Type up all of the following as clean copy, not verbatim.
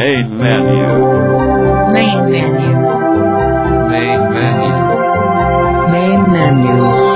Main menu. Main menu. Main menu. Main menu.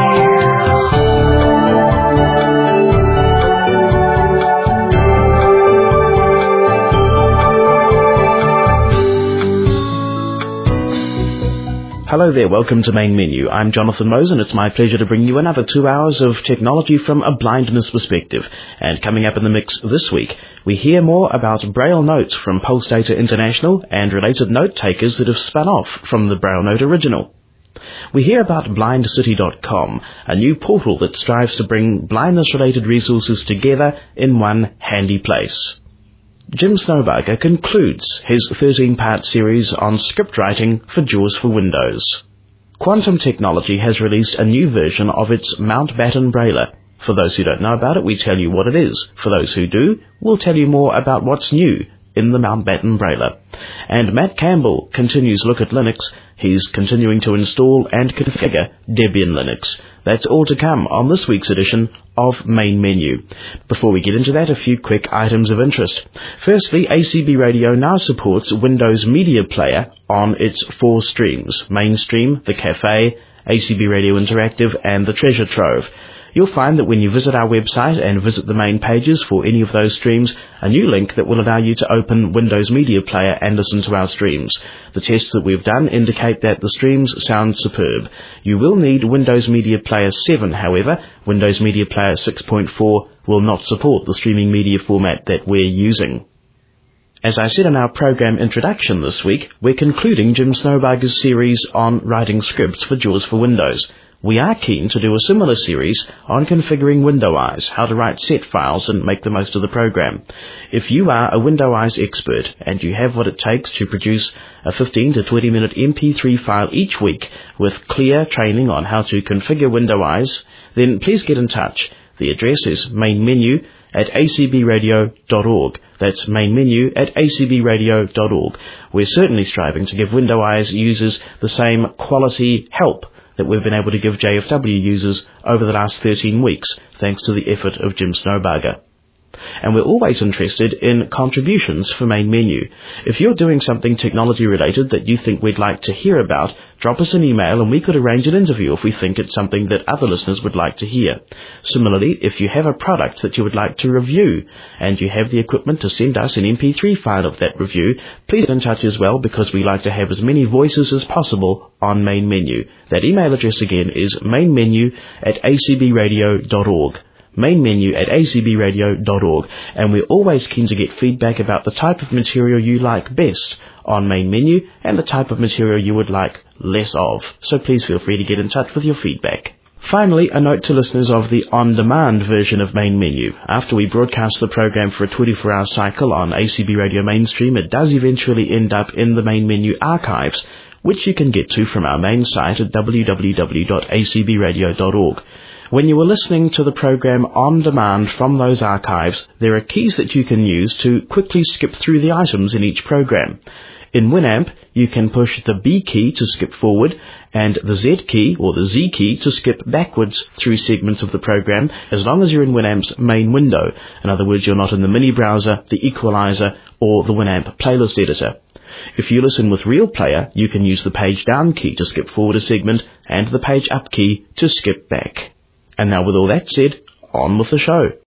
Hello there, welcome to Main Menu. I'm Jonathan Mose and it's my pleasure to bring you another 2 hours of technology from a blindness perspective. And coming up in the mix this week, we hear more about Braille Note from Pulse Data International and related note takers that have spun off from the Braille Note original. We hear about blindcity.com, a new portal that strives to bring blindness-related resources together in one handy place. Jim Snowbarger concludes his 13-part series on script writing for JAWS for Windows. Quantum Technology has released a new version of its Mountbatten Brailler. For those who don't know about it, we tell you what it is. For those who do, we'll tell you more about what's new in the Mountbatten Brailler. And Matt Campbell continues look at Linux. He's continuing to install and configure Debian Linux. That's all to come on this week's edition of Main Menu. Before we get into that, a few quick items of interest. Firstly, ACB Radio now supports Windows Media Player on its 4 streams: Mainstream, the Cafe, ACB Radio Interactive, and the Treasure Trove. You'll find that when you visit our website and visit the main pages for any of those streams, a new link that will allow you to open Windows Media Player and listen to our streams. The tests that we've done indicate that the streams sound superb. You will need Windows Media Player 7, however. Windows Media Player 6.4 will not support the streaming media format that we're using. As I said in our program introduction this week, we're concluding Jim Snowbarger's series on writing scripts for JAWS for Windows. We are keen to do a similar series on configuring Windows, how to write set files and make the most of the program. If you are a Windows expert and you have what it takes to produce a 15 to 20 minute MP3 file each week with clear training on how to configure Windows, then please get in touch. The address is mainmenu@acbradio.org. That's mainmenu@acbradio.org. We're certainly striving to give Windows users the same quality help that we've been able to give JFW users over the last 13 weeks, thanks to the effort of Jim Snowbarger. And we're always interested in contributions for Main Menu. If you're doing something technology related that you think we'd like to hear about, drop us an email and we could arrange an interview if we think it's something that other listeners would like to hear. Similarly, if you have a product that you would like to review and you have the equipment to send us an MP3 file of that review, please get in touch as well, because we like to have as many voices as possible on Main Menu. That email address again is mainmenu@acbradio.org. mainmenu@acbradio.org, and we're always keen to get feedback about the type of material you like best on Main Menu and the type of material you would like less of. So please feel free to get in touch with your feedback. Finally, a note to listeners of the on-demand version of Main Menu. After we broadcast the program for a 24-hour cycle on ACB Radio Mainstream, it does eventually end up in the Main Menu archives, which you can get to from our main site at www.acbradio.org. When you are listening to the program on demand from those archives, there are keys that you can use to quickly skip through the items in each program. In Winamp, you can push the B key to skip forward and the Z key or the Z key to skip backwards through segments of the program, as long as you're in Winamp's main window. In other words, you're not in the mini browser, the equalizer, or the Winamp playlist editor. If you listen with Real Player, you can use the page down key to skip forward a segment and the page up key to skip back. And now with all that said, on with the show.